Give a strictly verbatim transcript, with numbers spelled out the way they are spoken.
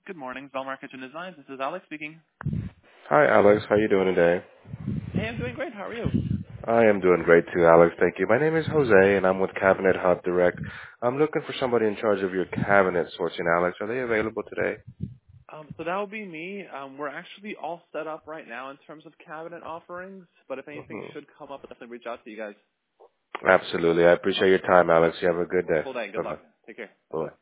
Good morning, Belmar Kitchen Designs. This is Alex speaking. Hi, Alex. How you doing today? Hey, I'm doing great. How are you? I am doing great too, Alex. Thank you. My name is Jose, and I'm with Cabinet Hub Direct. I'm looking for somebody in charge of your cabinet sourcing, Alex. Are they available today? Um, so that will be me. Um, we're actually all set up right now in terms of cabinet offerings, but if anything hmm should come up, I'll definitely reach out to you guys. Absolutely. I appreciate your time, Alex. You have a good day. Wonderful day. Good Bye-bye. luck. Take care. Bye-bye.